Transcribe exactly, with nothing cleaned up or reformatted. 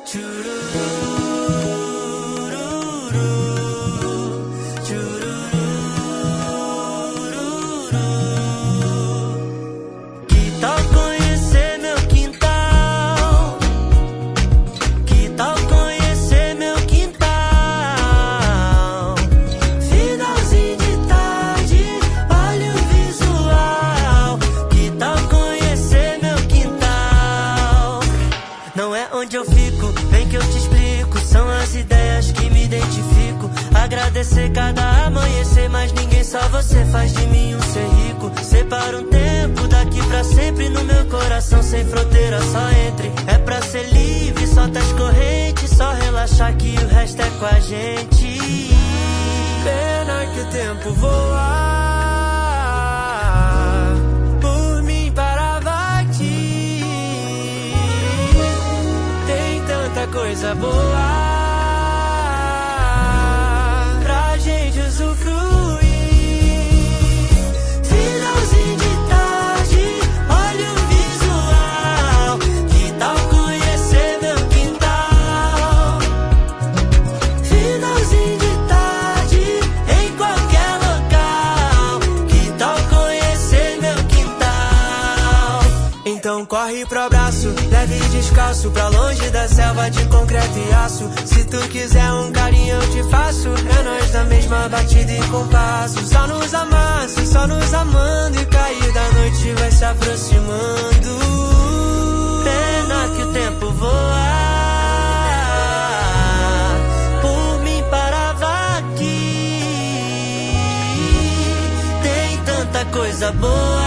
Agradecer cada amanhecer, mas ninguém, só você faz de mim um ser rico. Separa um tempo daqui pra sempre no meu coração, sem fronteira, só entre. É pra ser livre, solta as correntes, só relaxar que o resto é com a gente. Pena que o tempo voa, por mim parava aqui. Tem tanta coisa boa usufruir. Finalzinho de tarde, olha o visual. Que tal conhecer meu quintal? Finalzinho de tarde, em qualquer local. Que tal conhecer meu quintal? Então corre pro abraço, leve e descalço, pra longe da selva de concreto e aço. Se tu quiser um carinho eu te faço, é nós da mesma batida e compasso. Só nos amasso, só nos amando, e cair da noite vai se aproximando. Pena que o tempo voa, por mim parava aqui. Tem tanta coisa boa